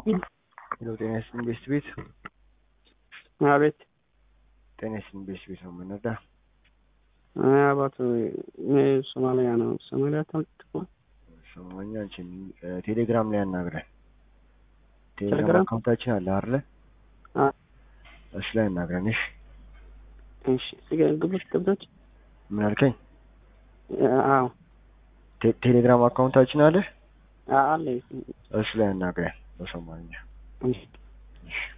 ሄሎ ጤና ይስጥልኝ ቤስት ቤት። አቤት። ጤና ይስጥልኝ ቤስት ቤት ነው የምንረዳ። አባቱ ሶማሊያ ነው። ሶማሊያ ታልጥቁ ሶማኛ አንቺን ቴሌግራም ላይ አናግረን። ቴሌግራም ቴሌግራም አካውንታችን አለ አይደል? እሱ ላይ አናግረን። እሺ ግብቶች ምን አልከኝ? አዎ ቴሌግራም አካውንታችን አለ አለ። እሱ ላይ አናግረን በሶማሊኛ። እሺ